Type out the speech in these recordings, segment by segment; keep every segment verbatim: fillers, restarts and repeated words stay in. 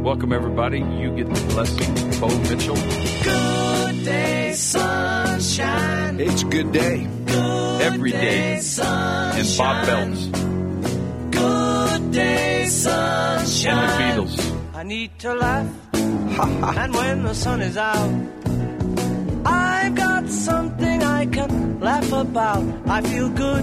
Welcome, everybody. You get the blessing. Bo Mitchell. Good day, sunshine. It's a good day. Good Every day, day. sunshine. And Bob Belts. Good day, sunshine. And the Beatles. I need to laugh. And when the sun is out, I've got something I can laugh about. I feel good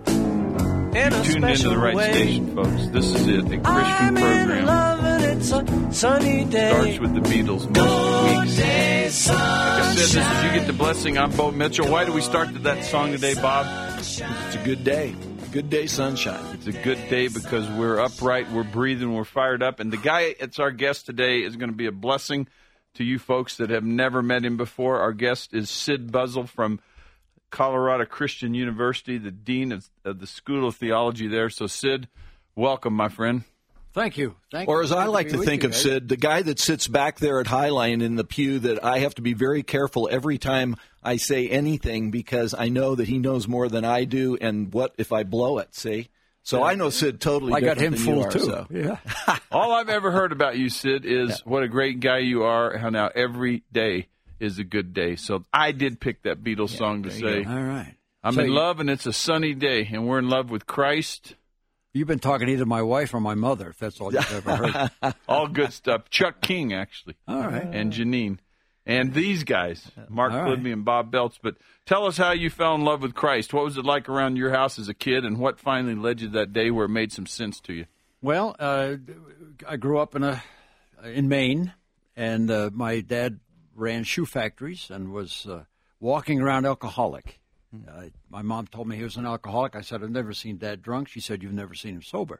in a Tuned special into the right way. station, folks. This is it. A Christian I'm in program. love and it's a sunny day. Starts with the Beatles most Good weeks. day, Like I sunshine. said, this is You Get the Blessing. I'm Bo Mitchell. Why do we start to that song today, Bob? It's a good day. Good day, sunshine. It's a good day because we're upright, we're breathing, we're fired up. And the guy that's our guest today is going to be a blessing to you folks that have never met him before. Our guest is Sid Buzzell from Colorado Christian University, the dean of, of the School of Theology there. So, Sid, welcome, my friend. Thank you. Thank Or you. as I Good like be to with think you of guys. Sid, the guy that sits back there at Highline in the pew that I have to be very careful every time I say anything because I know that he knows more than I do, and what if I blow it, see? So I know Sid totally I got different him than you fooled are, too. so. Yeah. All I've ever heard about you, Sid, is what a great guy you are, how now every day is a good day. So I did pick that Beatles song to say, All right. I'm So in you- love and it's a sunny day, and we're in love with Christ. You've been talking either my wife or my mother, if that's all you've ever heard. All good stuff. Chuck King, actually. All right. And Janine. And these guys, Mark All right. Clibby and Bob Belts. But tell us how you fell in love with Christ. What was it like around your house as a kid, and what finally led you to that day where it made some sense to you? Well, uh, I grew up in a in Maine, and uh, my dad ran shoe factories and was uh, walking around alcoholic. Uh, my mom told me he was an alcoholic. I said, I've never seen Dad drunk. She said, you've never seen him sober.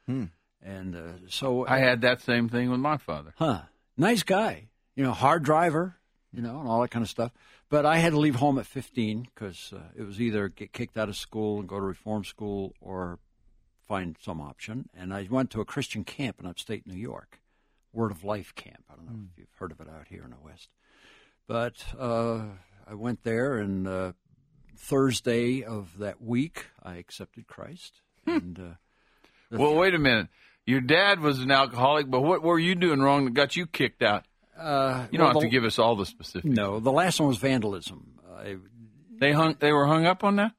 And uh, so I had that same thing with my father. Huh. Nice guy. You know, hard driver, you know, and all that kind of stuff. But I had to leave home at fifteen because uh, it was either get kicked out of school and go to reform school or find some option. And I went to a Christian camp in upstate New York, Word of Life camp. I don't know if you've heard of it out here in the West. But uh, I went there, and uh, Thursday of that week, I accepted Christ. And uh, the Well, wait a minute. Your dad was an alcoholic, but what were you doing wrong that got you kicked out? uh, You don't well, have to the- give us all the specifics. No, the last one was vandalism. I, They hung. They were hung up on that?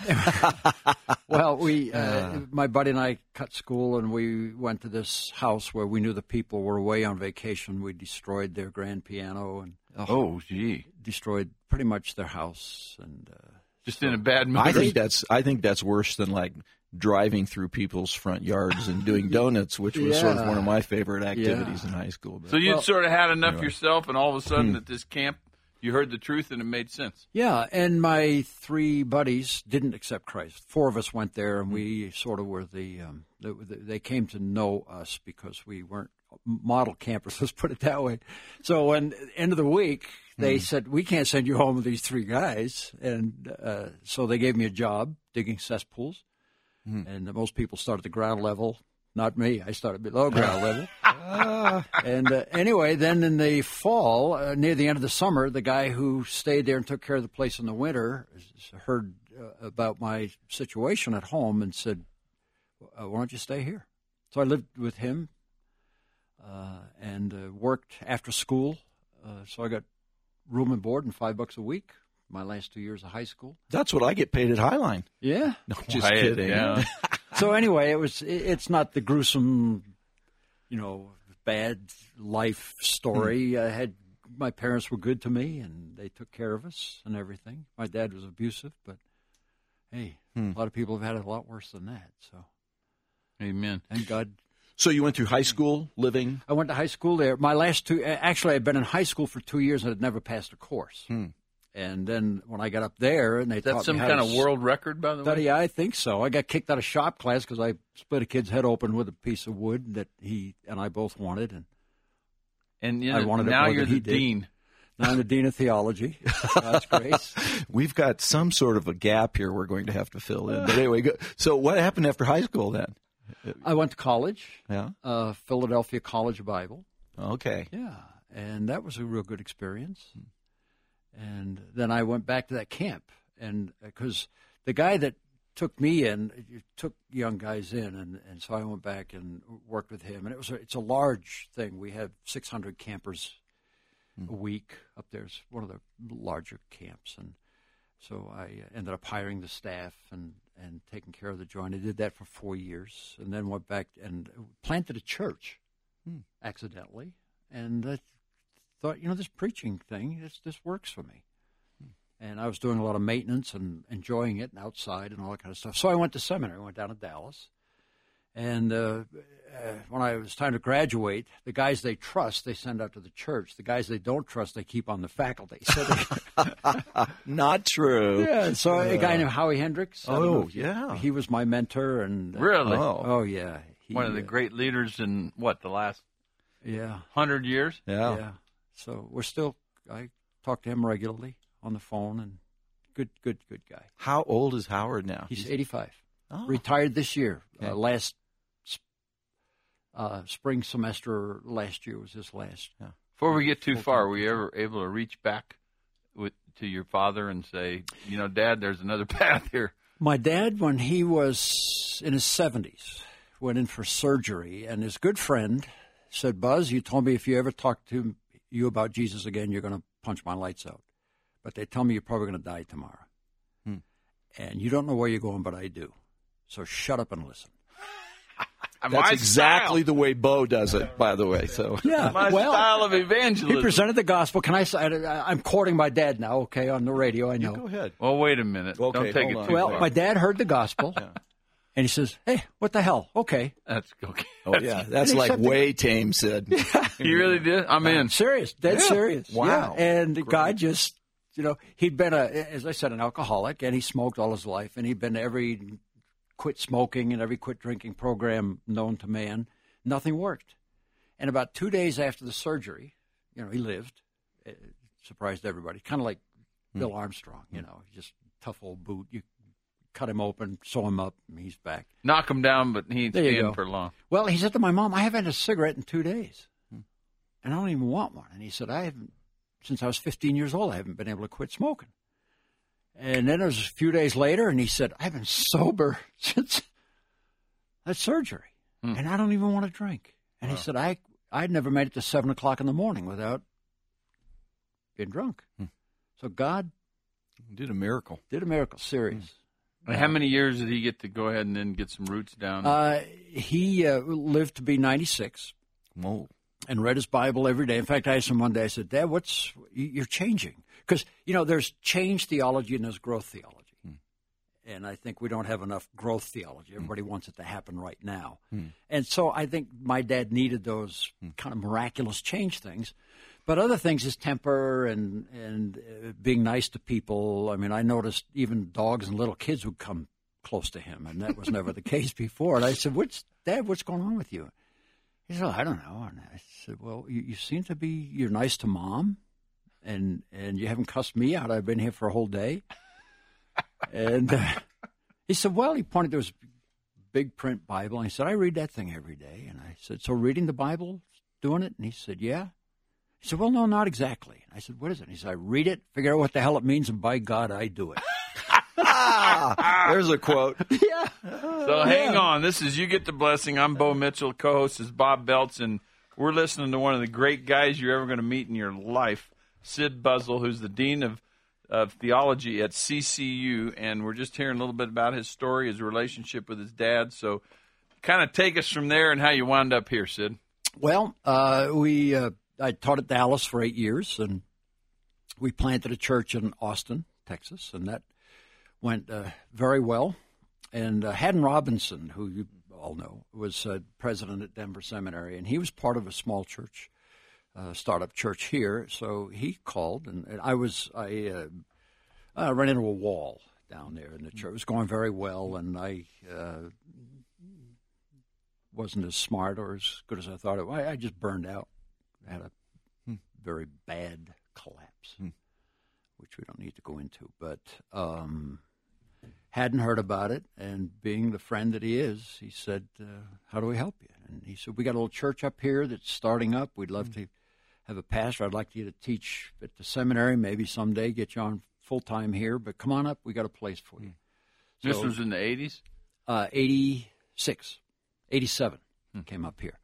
Well, we, uh, my buddy and I cut school, and we went to this house where we knew the people were away on vacation. We destroyed their grand piano and Oh, gee. destroyed pretty much their house. And uh, Just in a bad mood. I think that's I think that's worse than like driving through people's front yards and doing donuts, which was sort of Yeah. one of my favorite activities Yeah. in high school. But So you'd Well- sort of had enough yourself, and all of a Hmm. sudden at this camp, you heard the truth, and it made sense. yeah, and my three buddies didn't accept Christ. Four of us went there, and we sort of were the, um, the, the they came to know us because we weren't model campers, let's put it that way. So when end of the week, they said, we can't send you home with these three guys. And uh, so they gave me a job digging cesspools. And most people start at the ground level. Not me. I started below ground level. And uh, anyway, then in the fall, uh, near the end of the summer, the guy who stayed there and took care of the place in the winter heard uh, about my situation at home and said, uh, why don't you stay here? So I lived with him uh, and uh, worked after school. Uh, so I got room and board and five bucks a week my last two years of high school. that's what I get paid at Highline. Yeah. No, just Quiet, kidding. yeah. So anyway, it was. it- It's not the gruesome, you know, bad life story. I had my parents were good to me, and they took care of us and everything. My dad was abusive, but hey, a lot of people have had it a lot worse than that. So Amen. thank God. So you went through high school living. I went to high school there. My last two, actually, I'd been in high school for two years and had never passed a course. And then when I got up there, and they That's taught some me how kind to of world record, by the way? study. I think so. I got kicked out of shop class because I split a kid's head open with a piece of wood that he and I both wanted. And And you I know, wanted it now more you're than the he did. dean. now I'm the dean of theology. God's grace. We've got some sort of a gap here we're going to have to fill in. But anyway, go, so what happened after high school then? I went to college, Yeah. uh, Philadelphia College of Bible. Okay. Yeah, and that was a real good experience. And then I went back to that camp, and because the guy that took me in, you took young guys in, and, and so I went back and worked with him. And it was a, it's a large thing. We had six hundred campers mm. a week up there. It's one of the larger camps. And so I ended up hiring the staff and, and taking care of the joint. I did that for four years and then went back and planted a church mm. accidentally. And I thought, you know, this preaching thing, this, this works for me. And I was doing a lot of maintenance and enjoying it and outside and all that kind of stuff. So I went to seminary. I went down to Dallas. And uh, uh, when I was time to graduate, the guys they trust, they send out to the church. The guys they don't trust, they keep on the faculty. So they, Not true. Yeah. So a guy named Howie Hendricks. I don't know Oh, if you- yeah. He was my mentor. And uh, Really? Oh. Oh, yeah. He, One of the uh, great leaders in, what, the last Yeah. hundred years? Yeah. Yeah. So we're still, I talk to him regularly on the phone, and good, good, good guy. How old is Howard now? He's eighty-five. Oh. Retired this year. Okay. Uh, last uh, spring semester last year was his last. Yeah. Before we get too Full-time far, were you ever able to reach back with, to your father and say, you know, Dad, there's another path here? My dad, when he was in his seventies, went in for surgery, and his good friend said, Buzz, you told me if you ever talk to you about Jesus again, you're going to punch my lights out. But they tell me you're probably going to die tomorrow. Hmm. And you don't know where you're going, but I do. So shut up and listen. That's My exactly style. the way Bo does it, by the way. So Yeah, My well, style of evangelism. he presented the gospel. Can I say, I- I'm quoting my dad now, okay, on the radio, I know. go ahead. Well, wait a minute. Okay, Don't take hold it on. too Well, far. my dad heard the gospel, and he says, hey, what the hell? Okay. That's okay. Oh, yeah. That's like Except- way tame, Sid. You really did? I'm in. Serious, dead Yeah. serious. Wow. Yeah. And Great. God just, you know, he'd been, a, as I said, an alcoholic, and he smoked all his life, and he'd been to every quit smoking and every quit drinking program known to man. Nothing worked. And about two days after the surgery, you know, he lived. It surprised everybody. Kind of like Hmm. Bill Armstrong, you know, just tough old boot. You cut him open, sew him up, and he's back. Knock him down, but he ain't There you staying go. for long. Well, he said to my mom, I haven't had a cigarette in two days. Hmm. And I don't even want one. And he said, I haven't, since I was fifteen years old, I haven't been able to quit smoking. And then it was a few days later, and he said, I've been sober since that surgery. Hmm. And I don't even want to drink. And he said, I, I'd never made it to seven o'clock in the morning without being drunk. Hmm. So God Did a miracle. did a miracle, serious. And how many years did he get to go ahead and then get some roots down? Uh, he uh, lived to be ninety-six. Whoa. And read his Bible every day. In fact, I asked him one day, I said, Dad, what's, you're changing. Because, you know, there's change theology and there's growth theology. Hmm. And I think we don't have enough growth theology. Everybody wants it to happen right now. Hmm. And so I think my dad needed those kind of miraculous change things. But other things is temper and, and uh, being nice to people. I mean, I noticed even dogs and little kids would come close to him, and that was never the case before. And I said, what's, Dad, what's going on with you? He said, oh, I don't know. And I said, well, you, you seem to be, you're nice to Mom, and and you haven't cussed me out. I've been here for a whole day. And uh, he said, well, he pointed to his big print Bible, and he said, I read that thing every day. And I said, so reading the Bible, doing it? And he said, yeah. He said, well, no, not exactly. And I said, what is it? And he said, I read it, figure out what the hell it means, and by God, I do it. Ah, there's a quote. Yeah. So hang on. This is You Get the Blessing. I'm Bo Mitchell. Co-host is Bob Belts, and we're listening to one of the great guys you're ever going to meet in your life, Sid Buzzle, who's the Dean of, of Theology at C C U, and we're just hearing a little bit about his story, his relationship with his dad. So kind of take us from there and how you wound up here, Sid. Well, uh, we uh, I taught at Dallas for eight years, and we planted a church in Austin, Texas, and that went uh, very well. And uh, Haddon Robinson, who you all know, was uh, president at Denver Seminary, and he was part of a small church, uh, startup church here. So he called, and, and I was I, uh, I ran into a wall down there in the church. It was going very well, and I uh, wasn't as smart or as good as I thought it was. I, I just burned out. I had a Hmm. very bad collapse, Hmm. which we don't need to go into, but um, hadn't heard about it. And being the friend that he is, he said, uh, how do we help you? And he said, we got a little church up here that's starting up. We'd love to have a pastor. I'd like you to teach at the seminary, maybe someday get you on full-time here, but come on up. We got a place for you. This So, was in the eighties? uh, eighty-six, eighty-seven Hmm. came up here.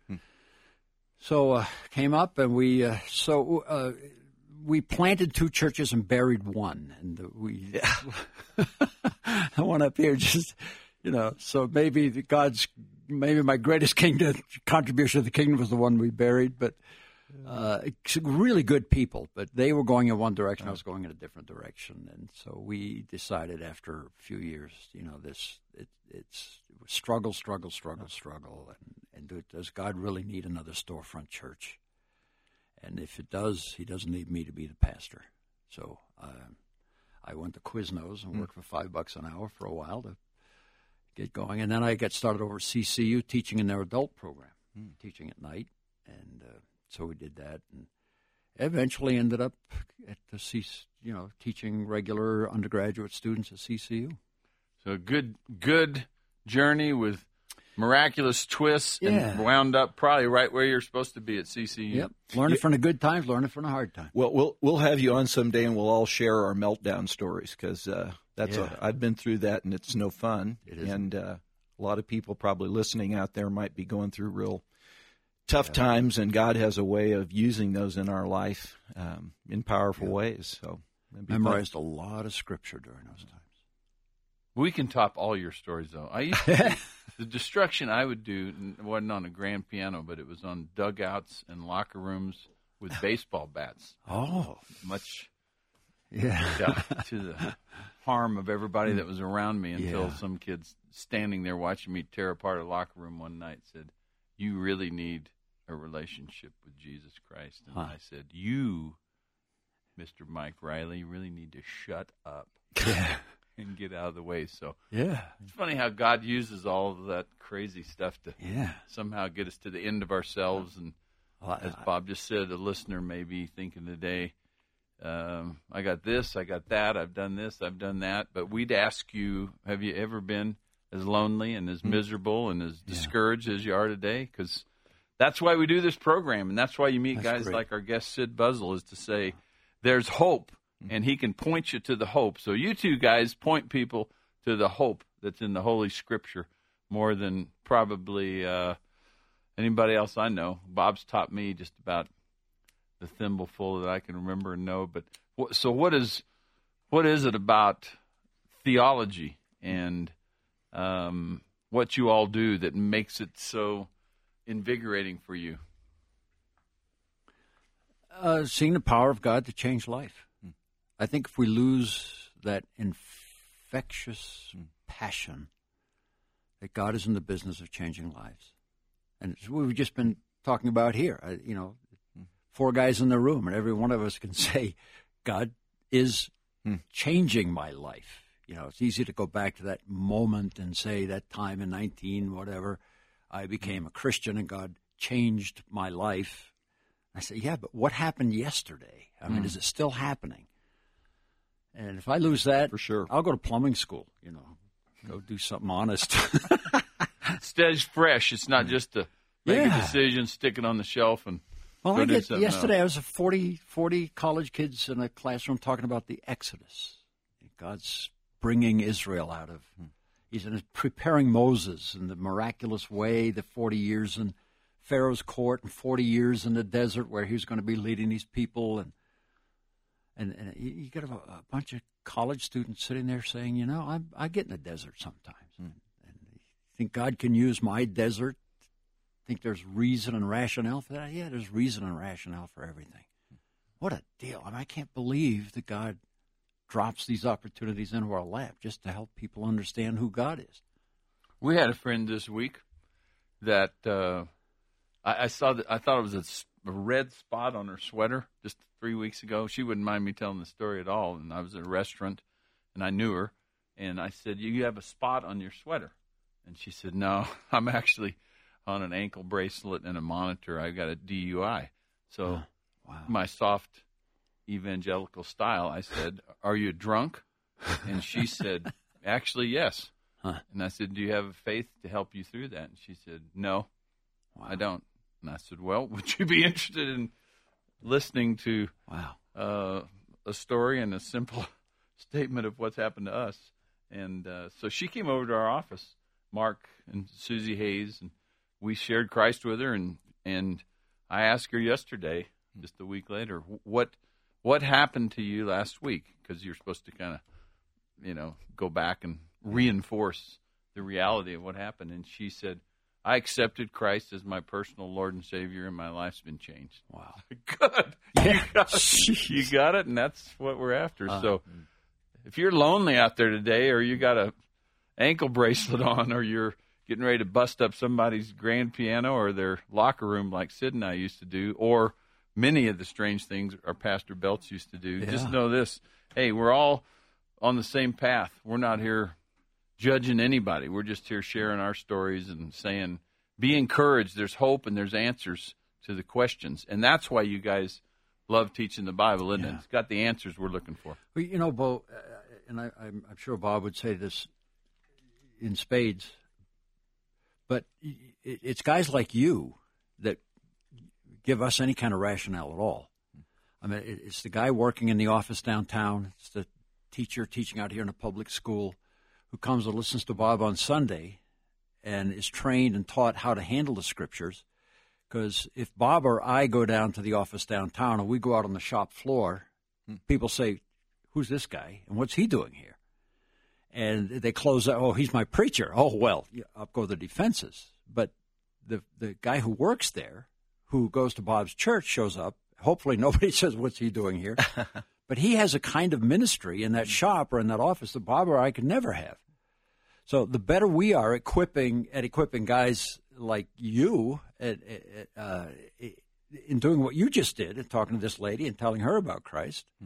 So uh, came up and we uh, so uh, we planted two churches and buried one, and the, we the one up here just you know. So maybe the God's maybe my greatest kingdom contribution to the kingdom was the one we buried, but. Uh, it's really good people, but they were going in one direction. I was going in a different direction, and so we decided after a few years, you know, this it, it's struggle, struggle, struggle, struggle, and, and do, does God really need another storefront church? And if it does, He doesn't need me to be the pastor. So uh, I went to Quiznos and worked for five bucks an hour for a while to get going, and then I got started over at C C U teaching in their adult program, teaching at night, and. Uh, So we did that, and eventually ended up at the C, you know, teaching regular undergraduate students at C C U. So a good, good journey with miraculous twists, Yeah. and wound up probably right where you're supposed to be at C C U. Yep, learning from the good times, learning from the hard times. Well, we'll we'll have you on someday, and we'll all share our meltdown stories because uh, that's Yeah. a, I've been through that, and it's no fun. It isn't. And uh, a lot of people probably listening out there might be going through real tough times, and God has a way of using those in our life um, in powerful ways. So, it'd be fun. Memorized a lot of scripture during those times. We can top all your stories, though. I used to, the destruction I would do wasn't on a grand piano, but it was on dugouts and locker rooms with baseball bats. Oh, Much yeah. to, to the harm of everybody that was around me until Yeah. some kids standing there watching me tear apart a locker room one night said, "You really need a relationship with Jesus Christ." And Huh. I said, "You, Mister Mike Riley, you really need to shut up Yeah. and get out of the way." So Yeah. it's funny how God uses all of that crazy stuff to Yeah. somehow get us to the end of ourselves. And Well, as I- Bob just said, a listener may be thinking today, um, I got this, I got that, I've done this, I've done that. But we'd ask you, have you ever been as lonely and as miserable and as discouraged as you are today? Because that's why we do this program, and that's why you meet That's guys great. like our guest Sid Buzzle, is to say there's hope, and he can point you to the hope. So you two guys point people to the hope that's in the Holy Scripture more than probably uh, anybody else I know. Bob's taught me just about the thimbleful that I can remember and know. But wh- so what is what is it about theology and um, what you all do that makes it so invigorating for you? Uh, seeing the power of God to change life. I think if we lose that infectious passion that God is in the business of changing lives, and it's what we've just been talking about here. I, you know, four guys in the room, and every one of us can say, God is changing my life. You know, it's easy to go back to that moment and say that time in nineteen whatever, I became a Christian and God changed my life. I say, yeah, but what happened yesterday? I mean, is it still happening? And if I lose that, For sure. I'll go to plumbing school, you know, go do something honest. Stays fresh. It's not just to make Yeah. a decision, stick it on the shelf, and Well, go I do get, something yesterday else. I was at forty, forty college kids in a classroom talking about the Exodus. God's bringing Israel out of, he's in- preparing Moses in the miraculous way, the forty years in Pharaoh's court and forty years in the desert where he was going to be leading these people. And and, and you you get a, a bunch of college students sitting there saying, you know, I, I get in the desert sometimes. And you think God can use my desert? Think there's reason and rationale for that? Yeah, there's reason and rationale for everything. What a deal. I mean, I can't believe that God drops these opportunities into our lap just to help people understand who God is. We had a friend this week that uh, I, I saw. That I thought it was a, s- a red spot on her sweater just three weeks ago. She wouldn't mind me telling the story at all. And I was at a restaurant, and I knew her, and I said, "You have a spot on your sweater?" And she said, "No, I'm actually on an ankle bracelet and a monitor. I got a D U I." So, Wow. my soft evangelical style, I said, "Are you drunk?" And she said, "Actually, yes." Huh. And I said, "Do you have faith to help you through that?" And she said, "No, I don't." And I said, "Well, would you be interested in listening to Wow. uh, a story and a simple statement of what's happened to us?" And uh, so she came over to our office, Mark and Susie Hayes, and we shared Christ with her. And, and I asked her yesterday, just a week later, what what happened to you last week? Because you're supposed to kind of, you know, go back and reinforce the reality of what happened. And she said, I accepted Christ as my personal Lord and Savior, and my life's been changed. Wow. Good. Yeah. You got it, you got it, and that's what we're after. Uh, so if you're lonely out there today, or you got a ankle bracelet on, or you're getting ready to bust up somebody's grand piano or their locker room like Sid and I used to do, or many of the strange things our Pastor Belts used to do, yeah. just know this. Hey, we're all on the same path. We're not here judging anybody. We're just here sharing our stories and saying, be encouraged. There's hope and there's answers to the questions. And that's why you guys love teaching the Bible, isn't yeah. it? It's got the answers we're looking for. Well, you know, Bo, uh, and I, I'm, I'm sure Bob would say this in spades, but it, it's guys like you that give us any kind of rationale at all. I mean, it, it's the guy working in the office downtown. It's the teacher teaching out here in a public school who comes and listens to Bob on Sunday and is trained and taught how to handle the Scriptures. Because if Bob or I go down to the office downtown and we go out on the shop floor, hmm. people say, who's this guy and what's he doing here? And they close out, oh, he's my preacher. Oh, well, up go the defenses. But the the guy who works there, who goes to Bob's church, shows up. Hopefully nobody says, what's he doing here? But he has a kind of ministry in that shop or in that office that Bob or I could never have. So the better we are equipping at equipping guys like you at, at, uh, in doing what you just did and talking to this lady and telling her about Christ, hmm.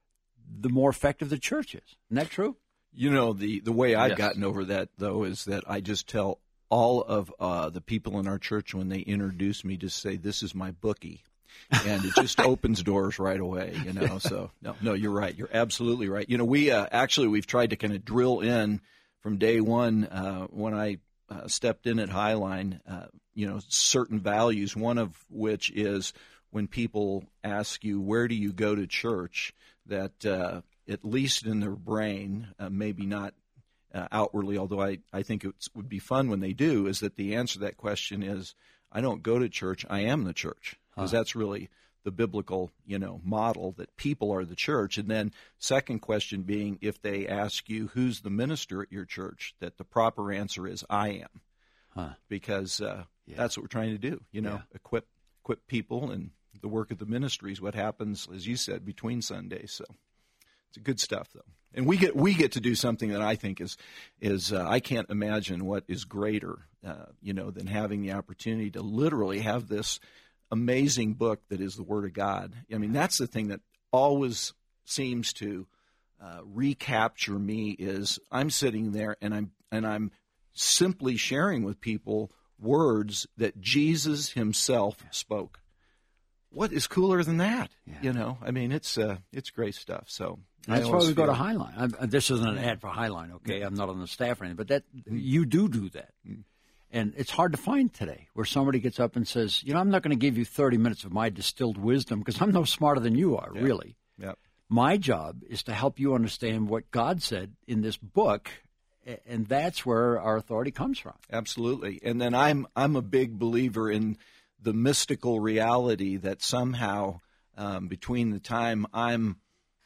the more effective the church is. Isn't that true? You know, the, the way I've yes. gotten over that, though, is that I just tell all of uh, the people in our church when they introduce me, just say, this is my bookie. And it just opens doors right away, you know. So, no, no, you're right. You're absolutely right. You know, we uh, actually, we've tried to kind of drill in from day one uh, when I uh, stepped in at Highline, uh, you know, certain values, one of which is when people ask you, where do you go to church, that uh, at least in their brain, uh, maybe not uh, outwardly, although I, I think it would be fun when they do, is that the answer to that question is, I don't go to church, I am the church. Because huh. that's really the biblical, you know, model, that people are the church. And then second question being, if they ask you who's the minister at your church, that the proper answer is I am. Huh. Because uh, yeah. that's what we're trying to do, you know, yeah. equip equip people, and the work of the ministry is what happens, as you said, between Sundays. So it's good stuff, though. And we get we get to do something that I think is is uh, I can't imagine what is greater, uh, you know, than having the opportunity to literally have this amazing book that is the Word of God. I mean, that's the thing that always seems to uh, recapture me, is I'm sitting there and I'm and I'm simply sharing with people words that Jesus himself spoke. What is cooler than that? Yeah. You know, I mean, it's uh, it's great stuff. So that's why we go to Highline. I'm, this isn't an ad for Highline, okay? I'm not on the staff or anything, but that you do do that. Mm. And it's hard to find today where somebody gets up and says, you know, I'm not going to give you thirty minutes of my distilled wisdom because I'm no smarter than you are, yeah. really. Yep. My job is to help you understand what God said in this book, and that's where our authority comes from. Absolutely. And then I'm I'm a big believer in the mystical reality that somehow um, between the time I'm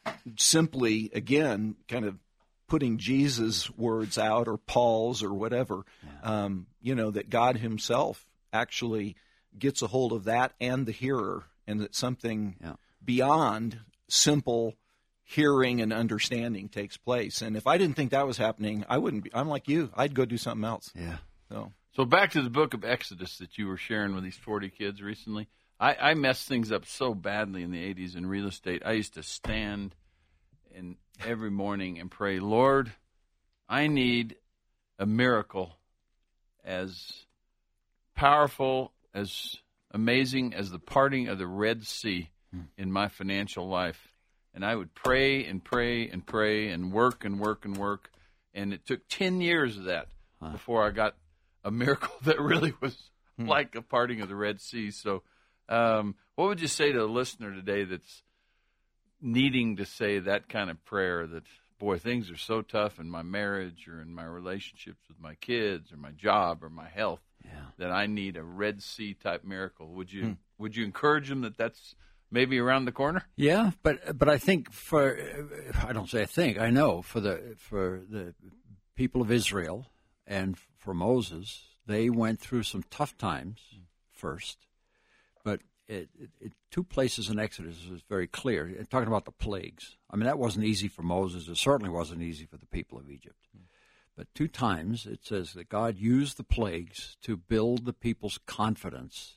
simply, again, kind of putting Jesus' words out, or Paul's, or whatever, yeah. um, you know, that God himself actually gets a hold of that and the hearer, and that something yeah. beyond simple hearing and understanding takes place. And if I didn't think that was happening, I wouldn't be. I'm like you. I'd go do something else. Yeah. So, so back to the book of Exodus that you were sharing with these forty kids recently. I, I messed things up so badly in the eighties in real estate. I used to stand and every morning and pray, Lord, I need a miracle as powerful, as amazing as the parting of the Red Sea hmm. in my financial life. And I would pray and pray and pray and work and work and work. And it took ten years of that huh. before I got a miracle that really was hmm. like a parting of the Red Sea. So um, what would you say to a listener today that's needing to say that kind of prayer, that boy, things are so tough in my marriage or in my relationships with my kids or my job or my health Yeah. that I need a Red Sea type miracle. Would you would you encourage them that that's maybe around the corner? Yeah, but but I think for I don't say I think I know for the for the people of Israel and for Moses, they went through some tough times first, but it, it, it, two places in Exodus is very clear. It, talking about the plagues, I mean that wasn't easy for Moses. It certainly wasn't easy for the people of Egypt. But two times it says that God used the plagues to build the people's confidence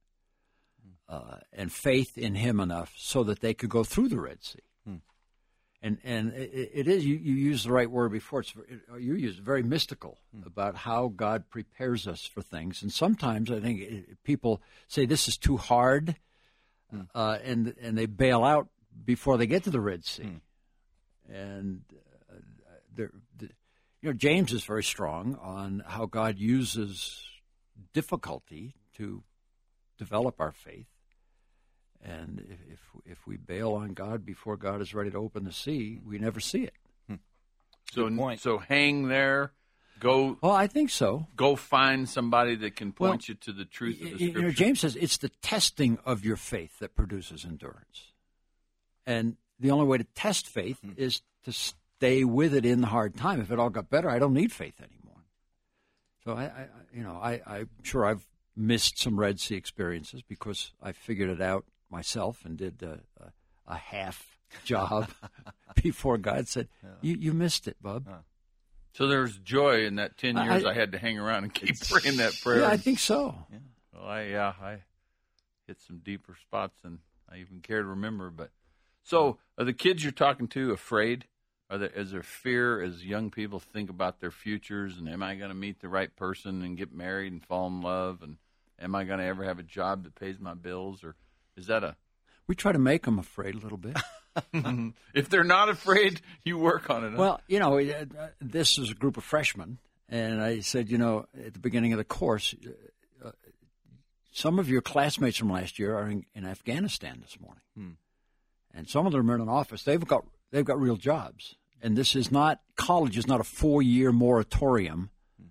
uh, and faith in Him enough so that they could go through the Red Sea. Hmm. And and it, it is, you, you used the right word before, it's, it, you used very mystical hmm. about how God prepares us for things. And sometimes I think it, people say this is too hard, hmm. uh, and, and they bail out before they get to the Red Sea. Hmm. And uh, they're, they're You know, James is very strong on how God uses difficulty to develop our faith. And if, if if we bail on God before God is ready to open the sea, we never see it. So so hang there, go. Well, I think so. Go find somebody that can point well, you to the truth of the you Scripture. know, James says it's the testing of your faith that produces endurance. And the only way to test faith hmm. is to stay with it in the hard time. If it all got better, I don't need faith anymore. So I, I you know, I, I'm sure I've missed some Red Sea experiences because I figured it out myself and did a, a, a half job before God said, "You you missed it, bub." Huh. So there's joy in that ten years I, I had to hang around and keep praying that prayer. Yeah, I think so. Yeah. Well, I yeah, I hit some deeper spots than I even care to remember. But so are the kids you're talking to afraid? Are there, is there fear as young people think about their futures and am I going to meet the right person and get married and fall in love and am I going to ever have a job that pays my bills, or is that a? We try to make them afraid a little bit. If they're not afraid, you work on it. Huh? Well, you know, this is a group of freshmen, and I said, you know, at the beginning of the course, uh, some of your classmates from last year are in, in Afghanistan this morning, hmm. and some of them are in an office. They've got they've got real jobs. And this is not, college is not a four-year moratorium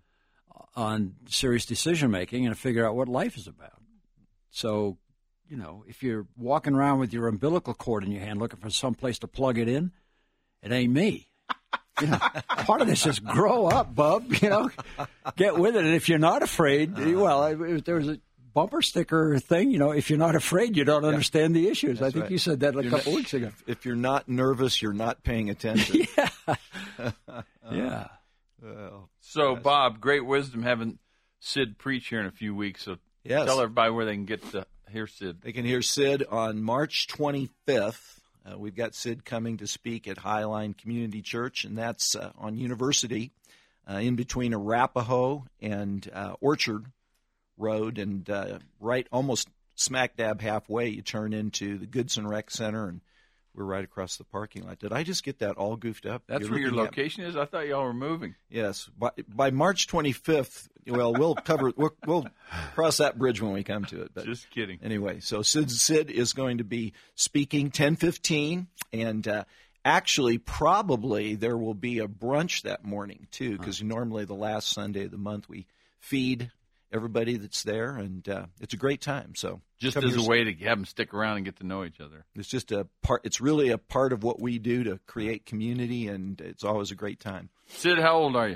on serious decision-making and to figure out what life is about. So, you know, if you're walking around with your umbilical cord in your hand looking for some place to plug it in, it ain't me. You know, part of this is grow up, bub, you know, get with it. And if you're not afraid, well, if there was a bumper sticker thing, you know, if you're not afraid, you don't yeah. understand the issues. That's I think right. you said that a you're couple not, weeks ago. If you're not nervous, you're not paying attention. yeah. uh, yeah. Well, so, yes. Bob, great wisdom having Sid preach here in a few weeks. So yes. tell everybody where they can get to hear Sid. They can hear Sid on March twenty-fifth. Uh, we've got Sid coming to speak at Highline Community Church, and that's uh, on University, uh, in between Arapahoe and uh, Orchard Road, and uh, right almost smack dab halfway, you turn into the Goodson Rec Center, and we're right across the parking lot. Did I just get that all goofed up? That's You're where your location at? is? I thought y'all were moving. Yes. By, by March twenty-fifth, well, we'll cover, we'll, we'll cross that bridge when we come to it. But just kidding. Anyway, so Sid, Sid is going to be speaking ten fifteen, and uh, actually probably there will be a brunch that morning, too, because huh. normally the last Sunday of the month we feed everybody that's there, and uh, it's a great time. So just as a way to have them stick around and get to know each other. It's just a part. It's really a part of what we do to create community, and it's always a great time. Sid, how old are you?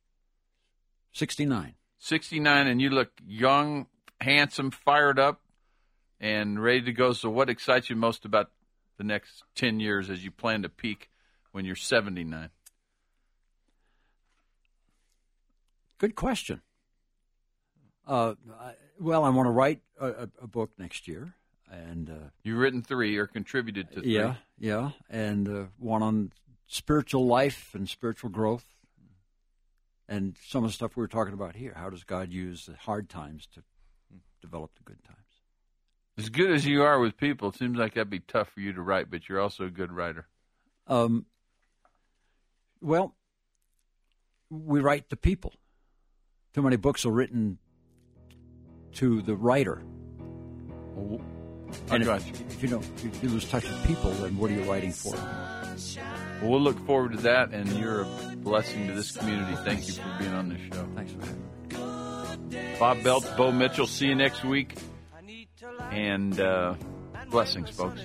sixty-nine. sixty-nine, and you look young, handsome, fired up, and ready to go. So what excites you most about the next ten years as you plan to peak when you're seventy-nine? Good question. Uh, I, well, I want to write a, a book next year, and uh, you've written three or contributed to three. Yeah, yeah, and uh, one on spiritual life and spiritual growth, and some of the stuff we were talking about here. How does God use the hard times to develop the good times? As good as you are with people, it seems like that'd be tough for you to write, but you're also a good writer. Um. Well, we write to people. Too many books are written to the writer. I And got if, you. if you don't, if you lose touch with people, then what are you writing for? Well, we'll look forward to that, and you're a blessing to this community. Thank you for being on this show. Thanks for having me. Bob Belts, Bo Mitchell. See you next week. And uh, blessings, folks.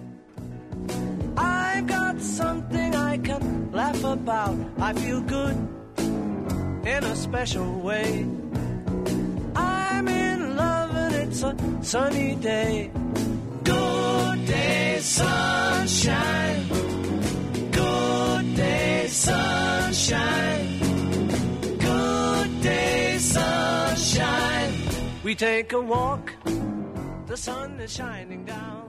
I've got something I can laugh about. I feel good in a special way. I'm in love and it's a sunny day. Good day, sunshine. Good day, sunshine. Good day, sunshine. We take a walk. The sun is shining down.